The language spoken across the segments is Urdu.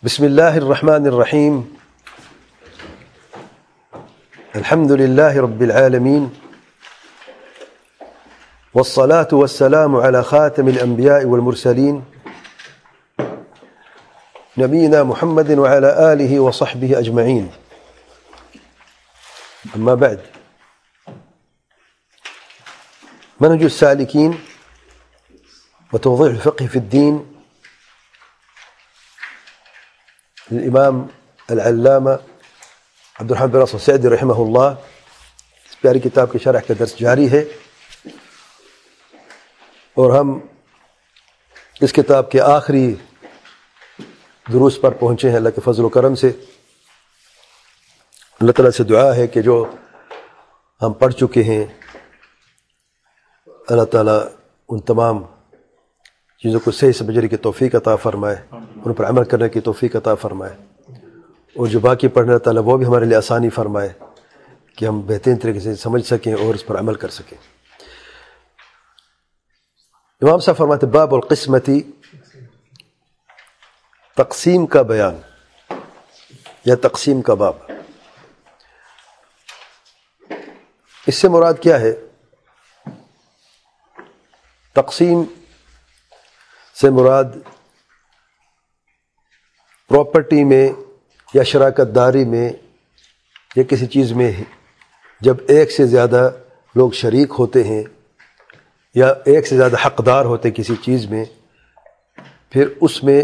بسم الله الرحمن الرحيم. الحمد لله رب العالمين، والصلاة والسلام على خاتم الأنبياء والمرسلين نبينا محمد وعلى آله وصحبه أجمعين. أما بعد، منهج السالكين وتوضيح الفقه في الدين للإمام العلامة عبد الرحمن بن ناصر السعدي رحمہ اللہ. اس پیاری کتاب کے شرح کا درس جاری ہے اور ہم اس کتاب کے آخری دروس پر پہنچے ہیں. اللہ کے فضل و کرم سے اللہ تعالیٰ سے دعا ہے کہ جو ہم پڑھ چکے ہیں اللہ تعالیٰ ان تمام چیزوں کو صحیح سمجھنے کی توفیق عطا فرمائے، ان پر عمل کرنے کی توفیق عطا فرمائے، اور جو باقی پڑھنے اللہ تعالیٰ وہ بھی ہمارے لیے آسانی فرمائے کہ ہم بہترین طریقے سے سمجھ سکیں اور اس پر عمل کر سکیں. امام صاحب فرماتے باب القسمتی، تقسیم کا بیان یا تقسیم کا باب. اس سے مراد کیا ہے؟ تقسیم سے مراد پراپرٹی میں یا شراکت داری میں یا کسی چیز میں جب ایک سے زیادہ لوگ شریک ہوتے ہیں یا ایک سے زیادہ حقدار ہوتے ہیں کسی چیز میں، پھر اس میں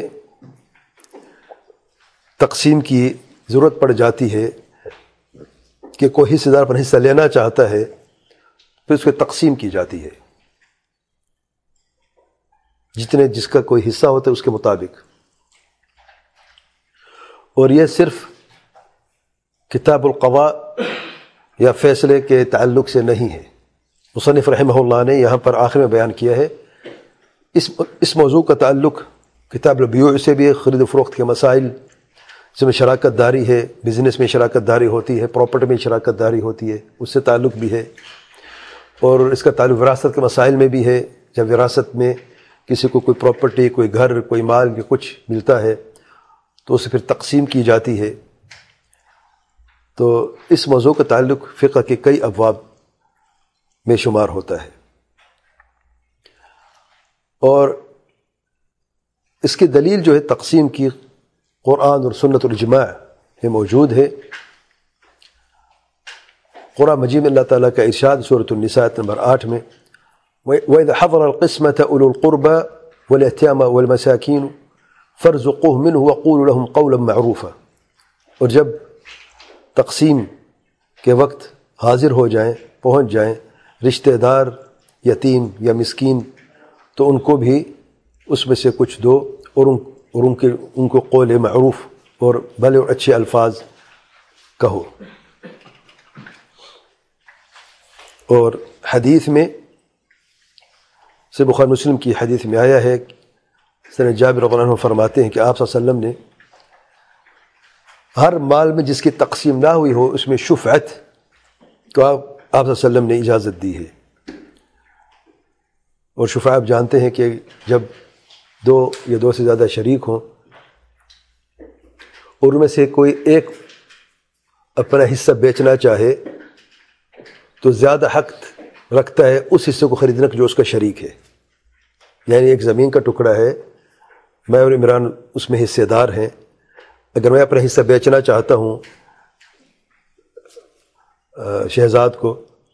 تقسیم کی ضرورت پڑ جاتی ہے کہ کوئی حصہ دار پر حصہ لینا چاہتا ہے پھر اس کو تقسیم کی جاتی ہے، جتنے جس کا کوئی حصہ ہوتا ہے اس کے مطابق. اور یہ صرف کتاب القضاء یا فیصلے کے تعلق سے نہیں ہے. مصنف رحمہ اللہ نے یہاں پر آخر میں بیان کیا ہے اس موضوع کا تعلق کتاب البیوع سے بھی ہے، خرید و فروخت کے مسائل جس میں شراکت داری ہے، بزنس میں شراکت داری ہوتی ہے، پراپرٹی میں شراکت داری ہوتی ہے، اس سے تعلق بھی ہے. اور اس کا تعلق وراثت کے مسائل میں بھی ہے. جب وراثت میں کسی کو کوئی پراپرٹی، کوئی گھر، کوئی مال یا کچھ ملتا ہے تو اسے پھر تقسیم کی جاتی ہے. تو اس موضوع کا تعلق فقہ کے کئی ابواب میں شمار ہوتا ہے، اور اس کی دلیل جو ہے تقسیم کی قرآن اور سنت الاجماع میں موجود ہے. قرآن مجید میں اللہ تعالیٰ کا ارشاد سورۃ النساء نمبر 8 میں وَإِذَا حَضَرَ الْقِسْمَةَ أُولُو الْقُرْبَى وَالْيَتَامَى وَالْمَسَاكِينُ فَارْزُقُوهُمْ مِنْهُ وَقُولُوا لَهُمْ قَوْلًا مَعْرُوفًا. اور جب تقسیم کے وقت حاضر ہو جائیں، پہنچ جائیں رشتہ دار، یتیم یا مسکین، تو ان کو بھی اس میں سے کچھ دو اور ان کو قول معروف اور بھلے اور اچھے الفاظ کہو. اور حدیث میں سے بخاری مسلم کی حدیث میں آیا ہے، سنت جابر رضی اللہ عنہ فرماتے ہیں کہ آپ صلی اللہ علیہ وسلم نے ہر مال میں جس کی تقسیم نہ ہوئی ہو اس میں شفعت تو آپ صلی اللہ علیہ وسلم نے اجازت دی ہے. اور شفعہ آپ جانتے ہیں کہ جب دو یا دو سے زیادہ شریک ہوں اور ان میں سے کوئی ایک اپنا حصہ بیچنا چاہے تو زیادہ حق رکھتا ہے اس حصے کو خریدنے کا جو اس کا شریک ہے. یعنی ایک زمین کا ٹکڑا ہے، میں اور عمران اس میں حصے دار ہیں، اگر میں اپنا حصہ بیچنا چاہتا ہوں شہزاد کو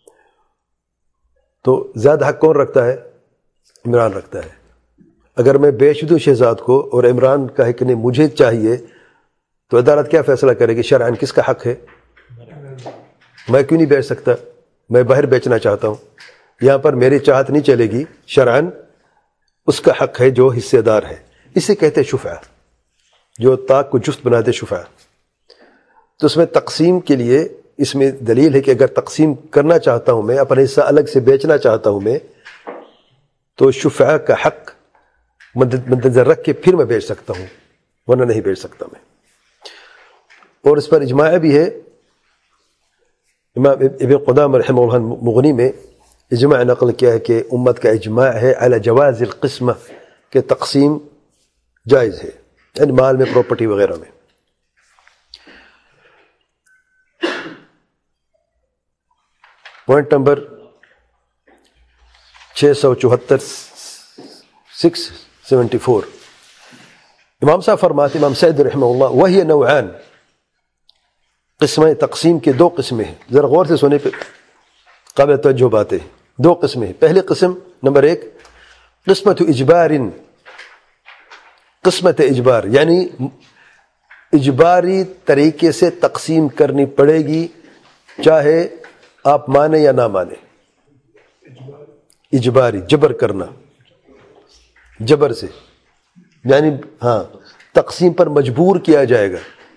تو زیادہ حق کون رکھتا ہے؟ عمران رکھتا ہے. اگر میں بیچ دوں شہزاد کو اور عمران کا ہے کہ نہیں مجھے چاہیے تو عدالت کیا فیصلہ کرے گی؟ شرعاً کس کا حق ہے؟ میں کیوں نہیں بیچ سکتا؟ میں باہر بیچنا چاہتا ہوں، یہاں پر میری چاہت نہیں چلے گی، شرعاً اس کا حق ہے جو حصے دار ہے. اسے کہتے ہیں شفعہ، جو طاق کو جفت بنا دے شفعہ. تو اس میں تقسیم کے لیے اس میں دلیل ہے کہ اگر تقسیم کرنا چاہتا ہوں میں، اپنا حصہ الگ سے بیچنا چاہتا ہوں میں، تو شفعہ کا حق مد نظر رکھ کے پھر میں بیچ سکتا ہوں، ورنہ نہیں بیچ سکتا میں. اور اس پر اجماع بھی ہے. امام ابن قدامہ رحمہ اللہ مغنی میں اجماع نقل کیا ہے کہ امت کا اجماع ہے علی جواز القسمہ، کہ تقسیم جائز ہے. یعنی مال میں، پراپرٹی وغیرہ میں. Point number 674 674. امام صاحب فرماتے، امام سعد رحمہ اللہ، وہی نوعان، قسمیں تقسیم کے دو قسمیں ہیں. ذرا غور سے سونے پہ قابل توجہ باتیں. دو قسمیں ہیں. پہلی قسم نمبر 1 قسمت اجبار، قسمت اجبار یعنی اجباری طریقے سے تقسیم کرنی پڑے گی چاہے آپ مانیں یا نہ مانیں. اجباری، جبر کرنا، جبر سے یعنی ہاں تقسیم پر مجبور کیا جائے گا.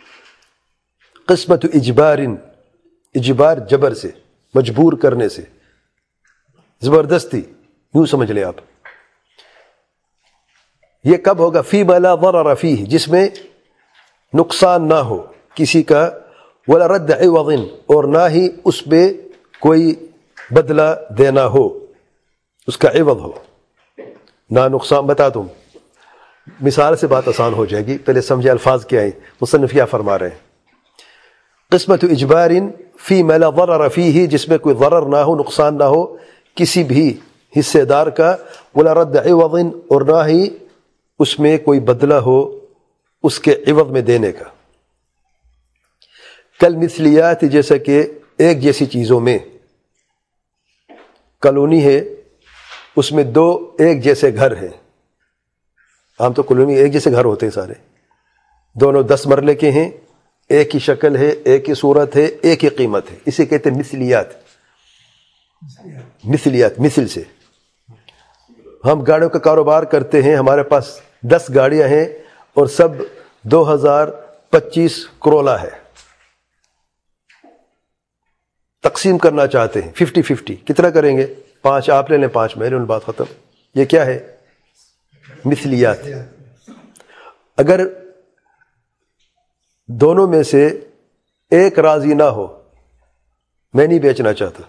قسمت اجبار، اجبار جبر سے، مجبور کرنے سے، زبردستی، یوں سمجھ لیں آپ. یہ کب ہوگا؟ فی ما لا ضرر فیہ، جس میں نقصان نہ ہو کسی کا، ولا رد عوض، اور نہ ہی اس پہ کوئی بدلہ دینا ہو، اس کا عوض ہو، نہ نقصان. بتا دوں مثال سے بات آسان ہو جائے گی، پہلے سمجھے الفاظ کیا ہیں، مصنف کیا فرما رہے ہیں. قسمت اجبار فی ما لا ضرر فیہ، جس میں کوئی ضرر نہ ہو، نقصان نہ ہو کسی بھی حصے دار کا، ولا رد عوض، اور نہ ہی اس میں کوئی بدلہ ہو اس کے عوض میں دینے کا. کالمثلیات، جیسا کہ ایک جیسی چیزوں میں. کالونی ہے، اس میں دو ایک جیسے گھر ہیں. عام تو کالونی ایک جیسے گھر ہوتے ہیں سارے، دونوں 10 مرلے کے ہیں، ایک ہی شکل ہے، ایک ہی صورت ہے، ایک ہی قیمت ہے. اسے کہتے ہیں مثلیات. مثلیات، مثل سے. ہم گاڑیوں کا کاروبار کرتے ہیں، ہمارے پاس 10 گاڑیاں ہیں اور سب 2025 کرولا ہے. تقسیم کرنا چاہتے ہیں 50-50. کتنا کریں گے؟ 5 آپ لے لیں، 5 میں لے لیں، بات ختم. یہ کیا ہے؟ مثلیات. اگر دونوں میں سے ایک راضی نہ ہو، میں نہیں بیچنا چاہتا،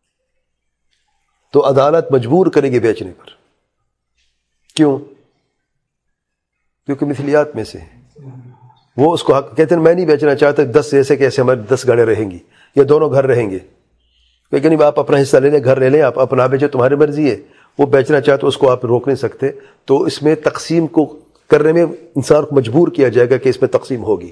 تو عدالت مجبور کرے گی بیچنے پر. کیوں؟ کیونکہ مثلیات میں سے وہ اس کو حق کہتے ہیں میں نہیں بیچنا چاہتا. 10 جیسے کیسے ہمارے 10 گاڑیاں رہیں گی یا دونوں گھر رہیں گے، لیکن نہیں آپ اپنا حصہ لے لیں، گھر لے لیں، آپ اپنا بیچے، تمہاری مرضی ہے. وہ بیچنا چاہتے اس کو آپ روک نہیں سکتے. تو اس میں تقسیم کو کرنے میں انسان کو مجبور کیا جائے گا کہ اس میں تقسیم ہوگی.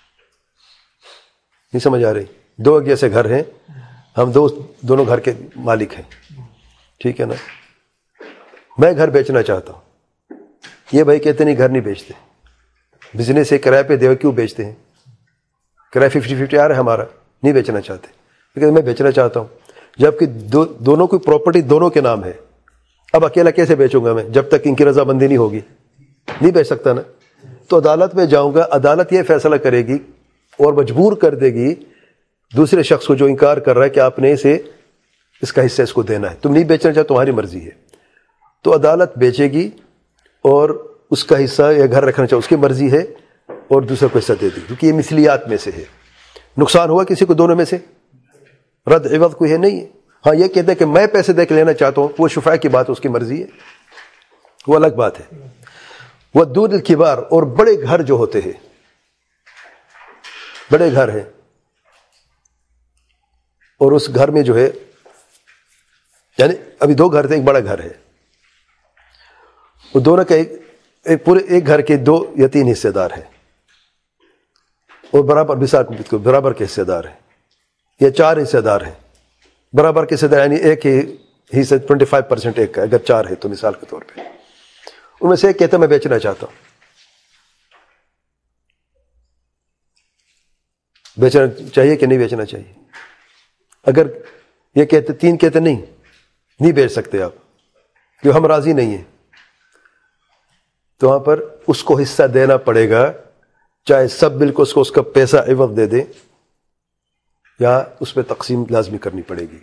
نہیں سمجھ آ رہی؟ 2 جیسے گھر ہیں، ہم دونوں گھر کے مالک ہیں، ٹھیک ہے نا. میں گھر بیچنا چاہتا ہوں، یہ بھائی کہتے نہیں گھر نہیں بیچتے، بزنس ہے، کرائے پہ دے، کیوں بیچتے ہیں؟ کرایہ 50-50 آ رہا ہے ہمارا، نہیں بیچنا چاہتے. لیکن میں بیچنا چاہتا ہوں، جبکہ دونوں کی پراپرٹی دونوں کے نام ہے. اب اکیلا کیسے بیچوں گا میں جب تک ان کی رضامندی نہیں ہوگی؟ نہیں بیچ سکتا نا. تو عدالت میں جاؤں گا، عدالت یہ فیصلہ کرے گی اور مجبور کر دے گی دوسرے شخص کو جو انکار کر رہا ہے کہ آپ نے اس کا حصہ اس کو دینا ہے. تم نہیں بیچنا چاہتے، تمہاری مرضی ہے. تو عدالت بیچے گی اور اس کا حصہ یا گھر رکھنا چاہے اس کی مرضی ہے، اور دوسرے کو حصہ دے دی، کیونکہ یہ مثلیات میں سے ہے. نقصان ہوا کسی کو دونوں میں سے؟ رد عوض کوئی ہے نہیں ہے. ہاں یہ کہتے ہیں کہ میں پیسے دے کے لینا چاہتا ہوں، وہ شفاع کی بات، اس کی مرضی ہے، وہ الگ بات ہے. وہ دور الکبار، اور بڑے گھر جو ہوتے ہیں، بڑے گھر ہیں، اور اس گھر میں جو ہے، یعنی ابھی 2 گھر تھے، ایک بڑا گھر ہے، وہ دونوں کا پورے ایک گھر کے 2 یا 3 حصے دار ہیں، اور برابر کے حصے دار ہیں، یا 4 حصے دار ہیں. برابر کے حصے دار یعنی ایک ہی حصہ 25% ایک کا، اگر 4 ہے تو مثال کے طور پہ. ان میں سے ایک کہتا ہے میں بیچنا چاہتا ہوں. بیچنا چاہیے کہ نہیں بیچنا چاہیے؟ اگر یہ کہتے 3 کہتے نہیں بیچ سکتے آپ، کیوں؟ ہم راضی نہیں ہیں. تو وہاں پر اس کو حصہ دینا پڑے گا، چاہے سب مل کو اس کا پیسہ عوض دے دیں، یا اس پہ تقسیم لازمی کرنی پڑے گی.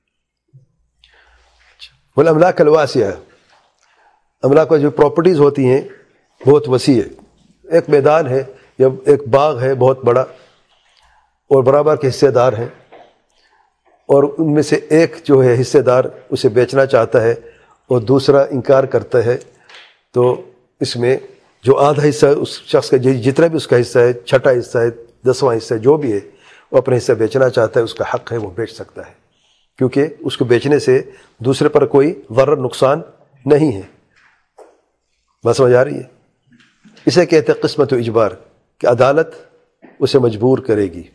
والاملاک الواسعہ، املاک جو پراپرٹیز ہوتی ہیں بہت وسیع ہے. ایک میدان ہے یا ایک باغ ہے بہت بڑا، اور برابر کے حصے دار ہیں، اور ان میں سے ایک جو ہے حصے دار اسے بیچنا چاہتا ہے اور دوسرا انکار کرتا ہے. تو اس میں جو آدھا حصہ اس شخص کا جتنا بھی اس کا حصہ ہے، چھٹا حصہ ہے، 10واں حصہ ہے، جو بھی ہے، وہ اپنا حصہ بیچنا چاہتا ہے، اس کا حق ہے، وہ بیچ سکتا ہے، کیونکہ اس کو بیچنے سے دوسرے پر کوئی ضرر نقصان نہیں ہے. بات سمجھ آ رہی ہے؟ اسے کہتے ہیں قسمت و اجبار، کہ عدالت اسے مجبور کرے گی.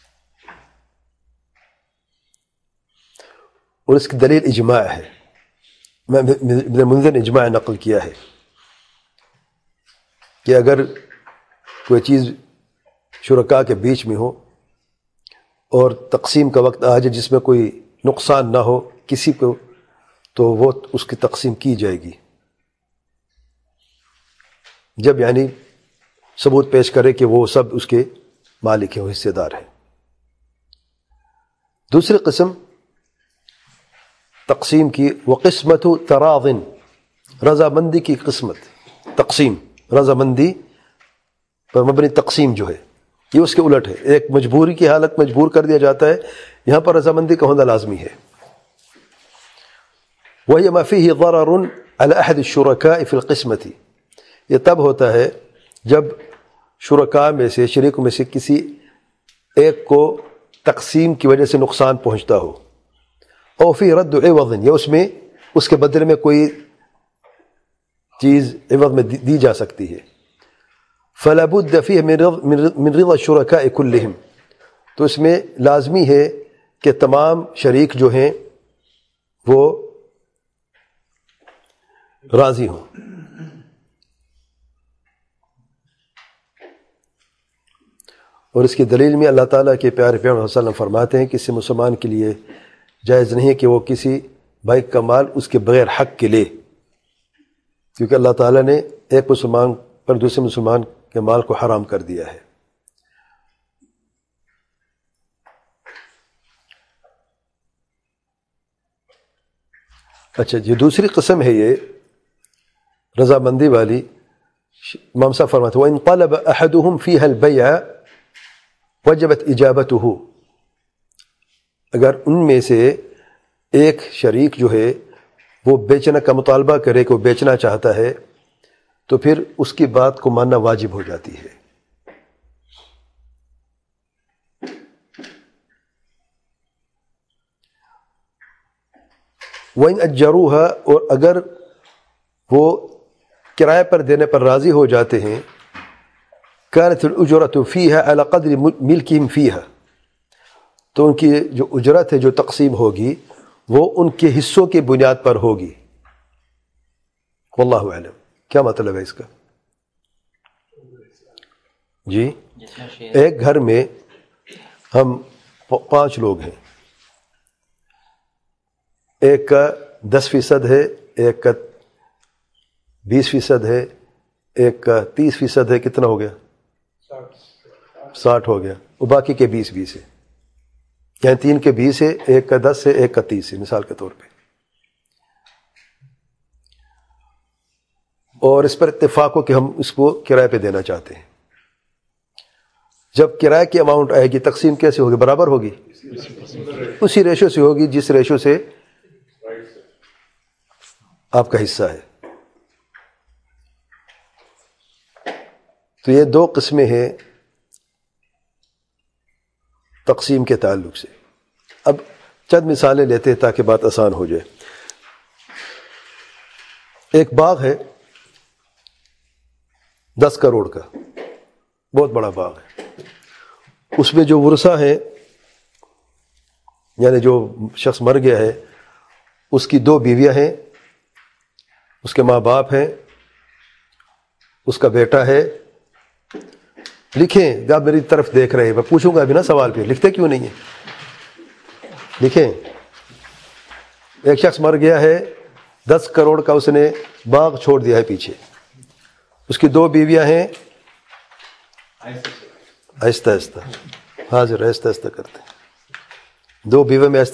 اور اس کی دلیل اجماع ہے. ابن منذر نے اجماع نقل کیا ہے کہ اگر کوئی چیز شرکاء کے بیچ میں ہو اور تقسیم کا وقت آ جائے جس میں کوئی نقصان نہ ہو کسی کو، تو وہ اس کی تقسیم کی جائے گی، جب یعنی ثبوت پیش کرے کہ وہ سب اس کے مالک ہیں، وہ حصے دار ہیں. دوسری قسم تقسیم کی، وقسمت تراض، رضامندی کی قسمت، تقسیم رضامندی پر مبنی تقسیم جو ہے یہ اس کے الٹ ہے. ایک مجبوری کی حالت مجبور کر دیا جاتا ہے، یہاں پر رضامندی کا ہونا لازمی ہے. وهي ما فيه ضرر على أحد الشركاء في القسمة، یہ تب ہوتا ہے جب شرکاء میں سے، شریکوں میں سے کسی ایک کو تقسیم کی وجہ سے نقصان پہنچتا ہو، او فی رد عوض، یا اس میں اس کے بدلے میں کوئی چیز عوض میں دی جا سکتی ہے. فلا بد فیہ من رضا الشرکاء کلہم، تو اس میں لازمی ہے کہ تمام شریک جو ہیں وہ راضی ہوں. اور اس کی دلیل میں اللہ تعالیٰ کے پیارے پیغمبر صلی اللہ علیہ وسلم فرماتے ہیں کہ کسی مسلمان کے لیے جائز نہیں ہے کہ وہ کسی بھائی کا مال اس کے بغیر حق کے لے، کیونکہ اللہ تعالیٰ نے ایک مسلمان پر دوسرے مسلمان کے مال کو حرام کر دیا ہے. اچھا یہ دوسری قسم ہے، یہ رضامندی والی. امام صاحب فرماتے ہیں وَإِن طَلَبَ أَحَدُهُمْ فِيهَا الْبَيْعَ وَجَبَتْ إِجَابَتُهُ، اگر ان میں سے ایک شریک جو ہے وہ بیچنے کا مطالبہ کرے کہ وہ بیچنا چاہتا ہے، تو پھر اس کی بات کو ماننا واجب ہو جاتی ہے. وَإِنْ أَجَّرُوهَا، اور اگر وہ کرائے پر دینے پر راضی ہو جاتے ہیں، كانت الأجرة فيها على قدر ملكهم فيها، تو ان کی جو اجرت ہے جو تقسیم ہوگی وہ ان کے حصوں کی بنیاد پر ہوگی. واللہ اعلم. کیا مطلب ہے اس کا؟ جی ایک گھر میں ہم 5 لوگ ہیں، ایک کا 10% ہے، ایک کا 20% ہے، ایک کا 30% ہے. کتنا ہو گیا؟ 60 ہو گیا. اور باقی کے 20 ہے، یعنی 3 کے 20 ہے، ایک کا 10 ہے، ایک کا 30 ہے مثال کے طور پہ. اور اس پر اتفاق ہو کہ ہم اس کو کرائے پہ دینا چاہتے ہیں. جب کرائے کی اماؤنٹ آئے گی تقسیم کیسے ہوگی؟ برابر ہوگی، اسی ریشو سے ہوگی جس ریشو سے آپ کا حصہ ہے. تو یہ 2 قسمیں ہیں تقسیم کے تعلق سے. اب چند مثالیں لیتے ہیں تاکہ بات آسان ہو جائے. ایک باغ ہے 10 کروڑ کا، بہت بڑا باغ ہے. اس میں جو ورثہ ہیں، یعنی جو شخص مر گیا ہے اس کی 2 بیویاں ہیں، اس کے ماں باپ ہیں، اس کا بیٹا ہے. لکھیں، آپ میری طرف دیکھ رہے ہیں، میں پوچھوں گا ابھی نا سوال پہ، لکھتے کیوں نہیں ہیں؟ لکھیں. ایک شخص مر گیا ہے، 10 کروڑ کا اس نے باغ چھوڑ دیا ہے پیچھے. اس کی 2 بیویاں ہیں، آہستہ آہستہ حاضر، آہستہ آہستہ کرتے ہیں. 2 بیوے میں آہستہ.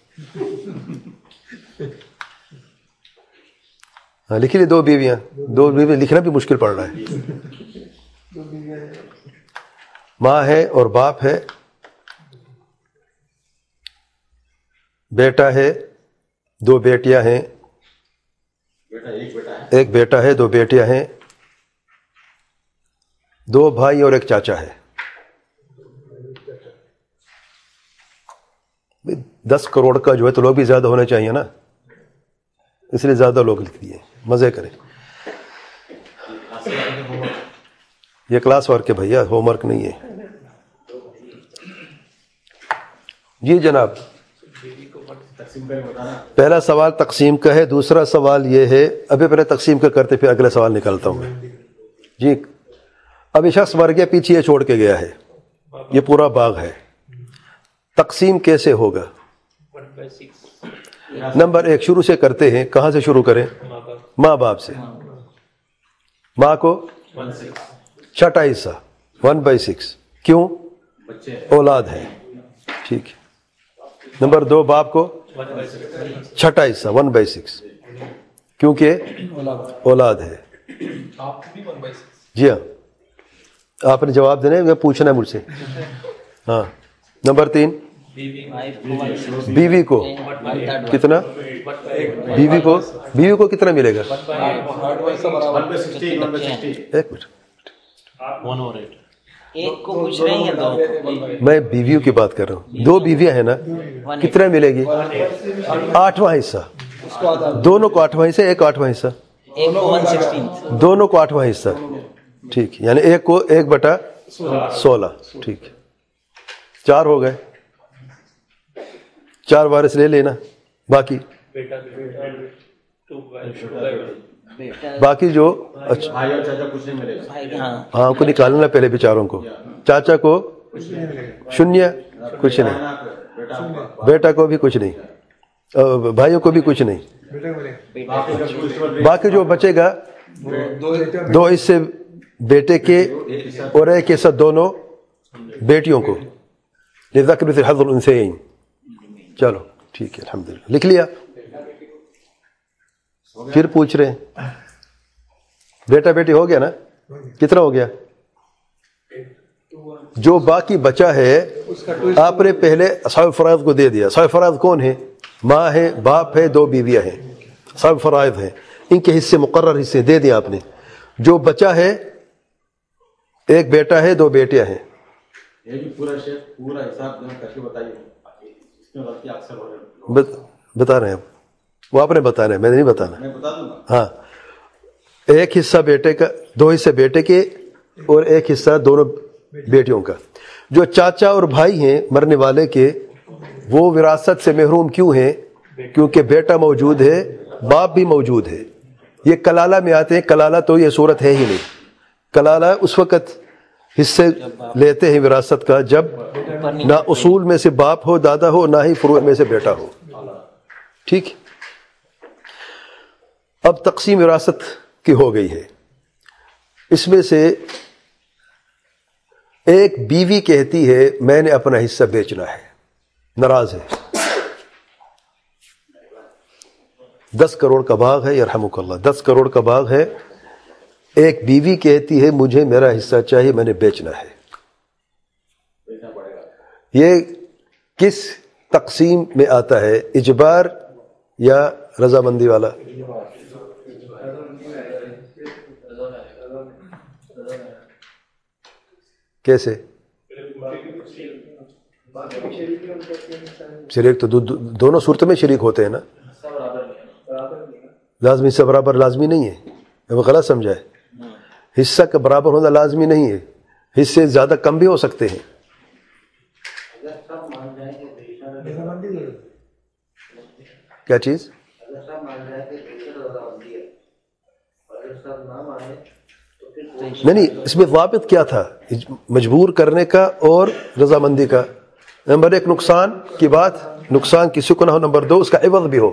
ہاں لکھ لی 2 بیویاں. 2 بیوی لکھنا بھی مشکل پڑ رہا ہے. ماں ہے اور باپ ہے، بیٹا ہے، 2 بیٹیاں ہیں، ایک بیٹا ہے 2 بیٹیاں ہیں. 2 بھائی اور 1 چاچا ہے. 10 کروڑ کا جو ہے تو لوگ بھی زیادہ ہونے چاہیے نا, اس لیے زیادہ لوگ لکھ دیے. مزے کریں. یہ کلاس ورک ہے بھیا, ہوم ورک نہیں ہے. جی جناب, پہلا سوال تقسیم کا ہے. دوسرا سوال یہ ہے, ابھی پہلے تقسیم کا کرتے پھر اگلا سوال نکالتا ہوں میں. جی, ابھی شخص مر گیا, پیچھے یہ چھوڑ کے گیا ہے, یہ پورا باغ ہے, تقسیم کیسے ہوگا؟ نمبر 1 شروع سے کرتے ہیں. کہاں سے شروع کریں؟ ماں باپ سے. ماں کو 6 حصہ 1/6. کیوں؟ اولاد ہے. ٹھیک ہے. نمبر 2 باپ کو 6 حصہ 1/6 کیونکہ اولاد ہے. جی ہاں, آپ نے جواب دینا ہے, پوچھنا ہے مجھ سے. ہاں. نمبر 3 بیوی کو کتنا؟ بیوی کو کتنا ملے گا؟ ایک منٹ, میں بیویوں کی بات کر رہا ہوں. 2 بیویاں ہیں نا, کتنا ملے گی؟ 8واں حصہ. دونوں کو 8واں حصہ, ایک 8واں حصہ, دونوں کو 8واں حصہ. ٹھیک ہے, یعنی ایک کو 1/16. ٹھیک ہے, 4 ہو گئے. 4 وارث لے لینا. باقی جو ہاں کو نکالنا پہلے بیچاروں کو. چاچا کو 0 کچھ نہیں, بیٹا کو بھی کچھ نہیں, بھائیوں کو بھی کچھ نہیں. باقی جو بچے گا 2 حصے بیٹے کے اور 1 حصہ دونوں بیٹیوں کو. للذکر مثل حظ الانثیین. چلو ٹھیک ہے, الحمدللہ. لکھ لیا؟ پھر پوچھ رہے ہیں بیٹا بیٹی ہو گیا نا, کتنا ہو گیا؟ جو باقی بچا ہے آپ نے پہلے اصحاب فرائض کو دے دیا. اصحاب فرائض کون ہیں؟ ماں ہے, باپ ہے, 2 بیویاں ہیں, اصحاب فرائض ہیں. ان کے حصے مقرر حصے دے دیا آپ نے. جو بچا ہے 1 بیٹا ہے, 2 بیٹیاں ہیں. بتا رہے ہیں وہ, آپ نے بتانا ہے, میں نے نہیں بتانا. ہاں, 1 حصہ بیٹے کا, 2 حصے بیٹے کے اور 1 حصہ دونوں بیٹیوں کا. جو چاچا اور بھائی ہیں مرنے والے کے, وہ وراثت سے محروم کیوں ہیں؟ کیونکہ بیٹا موجود ہے, باپ بھی موجود ہے. یہ کلالہ میں آتے ہیں. کلالہ تو یہ صورت ہے ہی نہیں. کلالہ اس وقت حصے لیتے ہیں وراثت کا جب نہ اصول میں سے باپ ہو, دادا ہو, نہ ہی فروع میں سے بیٹا ہو. ٹھیک. اب تقسیم وراثت کی ہو گئی ہے. اس میں سے ایک بیوی کہتی ہے میں نے اپنا حصہ بیچنا ہے, ناراض ہے. 10 کروڑ کا باغ ہے, یرحمک اللہ, 10 کروڑ کا باغ ہے. ایک بیوی کہتی ہے مجھے میرا حصہ چاہیے, میں نے بیچنا ہے. یہ کس تقسیم میں آتا ہے, اجبار یا رضامندی والا؟ کیسے؟ شریک تو دونوں صورتوں میں شریک ہوتے ہیں نا. لازمی حصہ برابر لازمی نہیں ہے, وہ غلط سمجھا ہے. حصہ کا برابر ہونا لازمی نہیں ہے, حصے زیادہ کم بھی ہو سکتے ہیں. کیا چیز؟ نہیں, اس میں ضابط کیا تھا مجبور کرنے کا اور رضامندی کا؟ نمبر 1 نقصان کی بات, نقصان کسی کو نہ ہو. نمبر 2 اس کا عوض بھی ہو.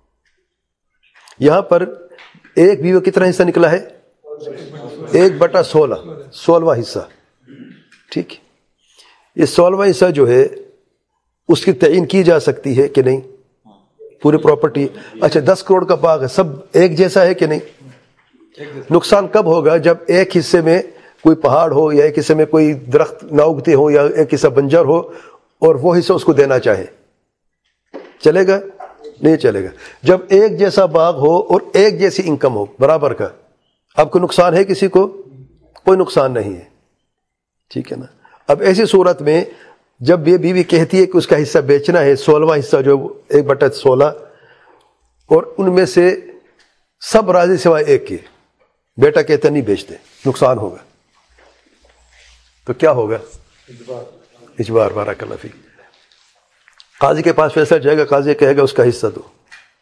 یہاں پر ایک بیوی کتنا حصہ نکلا ہے؟ 1/16, 16واں حصہ. ٹھیک. یہ 16واں حصہ جو ہے اس کی تعین کی جا سکتی ہے کہ نہیں؟ پوری پراپرٹی. اچھا 10 کروڑ کا باغ ہے, سب ایک جیسا ہے کہ نہیں؟ نقصان کب ہوگا؟ جب ایک حصے میں کوئی پہاڑ ہو, یا ایک حصے میں کوئی درخت نہ اگتے ہو, یا ایک حصہ بنجر ہو, اور وہ حصہ اس کو دینا چاہے. چلے گا؟ نہیں چلے گا. جب ایک جیسا باغ ہو اور ایک جیسی انکم ہو برابر کا, اب کوئی نقصان ہے کسی کو؟ کوئی نقصان نہیں ہے. ٹھیک ہے نا. اب ایسی صورت میں جب یہ بیوی کہتی ہے کہ اس کا حصہ بیچنا ہے 16واں حصہ جو 1/16 اور ان میں سے سب راضی سوائے ایک کے, بیٹا کہتا نہیں بیچتے نقصان ہوگا, تو کیا ہوگا؟ اجبار. بارک اللہ فیک. قاضی کے پاس فیصلہ جائے گا, قاضی کہے گا اس کا حصہ دو,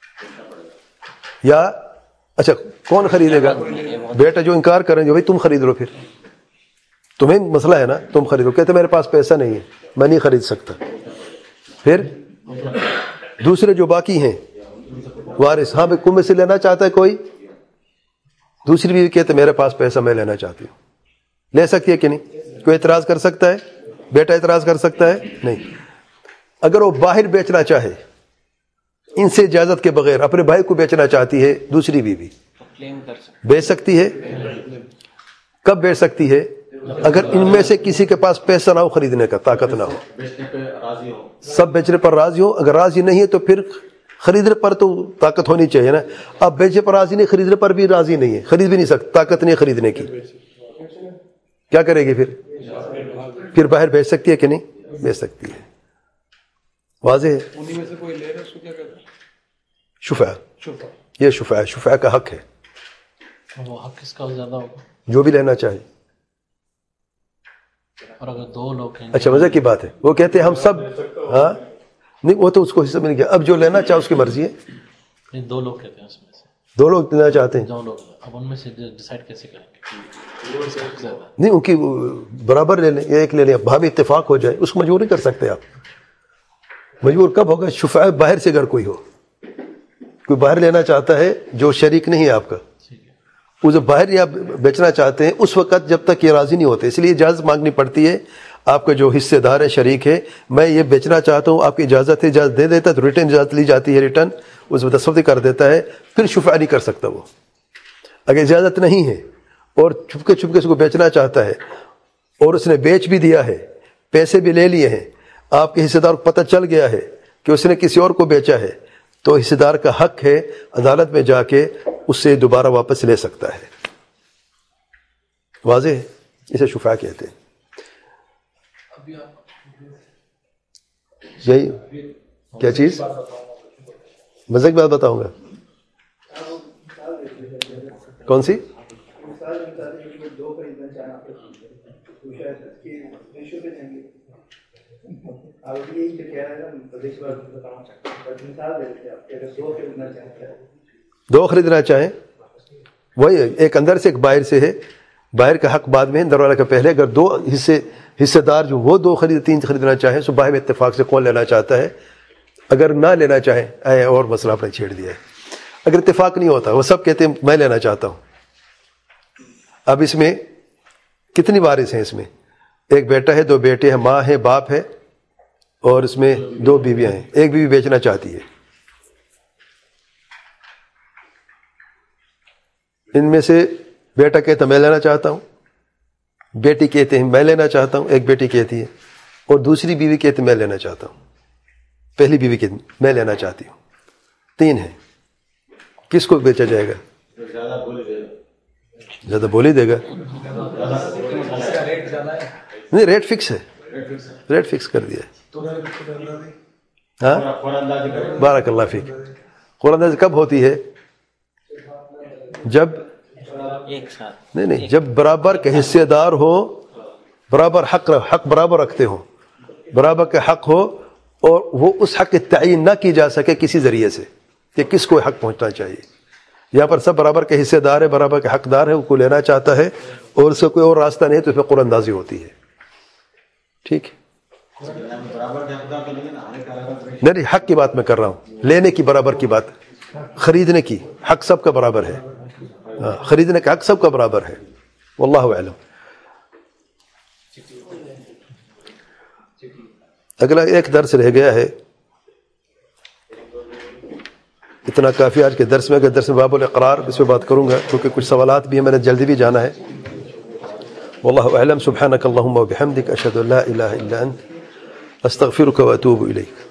یا اچھا کون خریدے گا؟ بیٹا جو انکار کریں گے بھائی تم خرید لو, پھر تمہیں مسئلہ ہے نا, تم خریدو. کہتے میرے پاس پیسہ نہیں ہے میں نہیں خرید سکتا. پھر دوسرے جو باقی ہیں وارث, ہاں بھائی میں سے لینا چاہتا ہے کوئی, دوسری بیوی کہتے میرے پاس پیسہ میں لینا چاہتی ہوں. لے سکتی ہے کہ نہیں؟ کوئی اعتراض کر سکتا ہے؟ بیٹا اعتراض کر سکتا ہے؟ نہیں. اگر وہ باہر بیچنا چاہے ان سے اجازت کے بغیر, اپنے بھائی کو بیچنا چاہتی ہے دوسری بیوی, بیچ سکتی ہے. کب بیچ سکتی ہے؟ اگر ان میں سے کسی کے پاس پیسہ نہ ہو, خریدنے کا طاقت نہ ہو. سب بیچنے پر راضی ہو, اگر راضی نہیں ہے تو پھر خریدنے پر تو طاقت ہونی چاہیے نا. اب بیچنے پر راضی نہیں, خریدنے پر بھی راضی نہیں ہے, خرید بھی نہیں سکتا, طاقت نہیں خریدنے کی, کیا کرے گی پھر باہر بیچ سکتی ہے کہ نہیں؟ بیچ سکتی ہے. واضح ہے. شفعہ, یہ شفعہ, شفعہ کا حق ہے. وہ حق کس کا زیادہ ہوگا؟ جو بھی لینا چاہے. اور اگر دو لوگ ہیں, اچھا مزے کی بات ہے, وہ کہتے ہیں ہم سب, ہاں نہیں وہ تو اس کو حصہ مل گیا, اب جو لینا چاہے اس کی مرضی ہے. نہیں, دو لوگ کہتے ہیں اس میں سے, دو لوگ لینا چاہتے ہیں, دو لوگ, اب ان میں سے ڈیسائیڈ کیسے کریں گے؟ نہیں ان کی برابر لے لیں یا ایک لے لیں, بھابی اتفاق ہو جائے, اس کو مجبور نہیں کر سکتے آپ. مجبور کب ہوگا؟ شفعہ باہر سے اگر کوئی ہو, کوئی باہر لینا چاہتا ہے جو شریک نہیں ہے آپ کا, وہ جو باہر یا بیچنا چاہتے ہیں, اس وقت جب تک یہ راضی نہیں ہوتے, اس لیے اجازت مانگنی پڑتی ہے. آپ کا جو حصے دار ہے, شریک ہے, میں یہ بیچنا چاہتا ہوں, آپ کی اجازت ہے, اجازت دے دیتا ہے تو ریٹرن اجازت لی جاتی ہے, ریٹرن اس میں دستخط کر دیتا ہے, پھر شفعہ نہیں کر سکتا وہ. اگر اجازت نہیں ہے اور چھپکے چھپکے اس کو بیچنا چاہتا ہے اور اس نے بیچ بھی دیا ہے, پیسے بھی لے لیے ہیں, آپ کے حصے دار کو پتہ چل گیا ہے کہ اس نے کسی اور کو بیچا ہے, تو حصے دار کا حق ہے عدالت میں جا کے اس سے دوبارہ واپس لے سکتا ہے. واضح ہے؟ اسے شفعہ کہتے ہیں. یہی کیا چیز مزے کی بات بتاؤں گا. کون سی؟ دو خریدنا چاہیں, وہی ایک اندر سے ایک باہر سے ہے. باہر کا حق بعد میں, اندر والا کا پہلے. اگر دو حصے دار جو وہ دو تین خریدنا چاہیں تو باہر میں اتفاق سے کون لینا چاہتا ہے. اگر نہ لینا چاہیں, اور مسئلہ آپ نے چھیڑ دیا ہے. اگر اتفاق نہیں ہوتا, وہ سب کہتے ہیں میں لینا چاہتا ہوں. اب اس میں کتنی وارث ہیں؟ اس میں ایک بیٹا ہے, دو بیٹے ہیں, ماں ہے, باپ ہے, اور اس میں دو بیویاں ہیں. ایک بیوی بیچنا چاہتی ہے. ان میں سے بیٹا کہتا میں لینا چاہتا ہوں, بیٹی کہتے ہیں میں لینا چاہتا ہوں, ایک بیٹی کہتی ہے, اور دوسری بیوی کہتی میں لینا چاہتا ہوں. پہلی بیوی کہتی میں لینا چاہتی ہوں. تین ہیں. کس کو بیچا جائے گا؟ زیادہ بولی دے گا. نہیں, ریٹ فکس ہے, ریٹ فکس کر دیا ہے. ہاں, بارک اللہ فیک. قرآن کب ہوتی ہے؟ جب نہیں جب برابر کے حصے دار ہو, برابر حق برابر رکھتے ہوں, برابر کا حق ہو, اور وہ اس حق کی تعین نہ کی جا سکے کسی ذریعے سے کہ کس کو حق پہنچنا چاہیے. یہاں پر سب برابر کے حصے دار ہے, برابر کے حقدار ہے, وہ کو لینا چاہتا ہے, اور اس کا کوئی اور راستہ نہیں, تو اس میں قرآن اندازی ہوتی ہے. ٹھیک ہے, نہیں حق کی بات میں کر رہا ہوں, لینے کی برابر کی بات, خریدنے کی حق سب کا برابر ہے. خریدنے کا حق سب کا برابر ہے. واللہ اعلم. اگلا ایک درس رہ گیا ہے, اتنا کافی آج کے درس میں. اگر درس میں باب الاقرار, اس پہ بات کروں گا کیونکہ کچھ سوالات بھی ہیں, میں نے جلدی بھی جانا ہے. واللہ اعلم. سبحانک اللہم و بحمدک, اشہد ان لا الہ الا انت, استغفرک و اتوب الیک.